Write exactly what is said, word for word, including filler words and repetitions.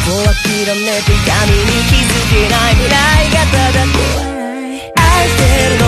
を諦めて闇に気づけない未来がただ怖い愛してる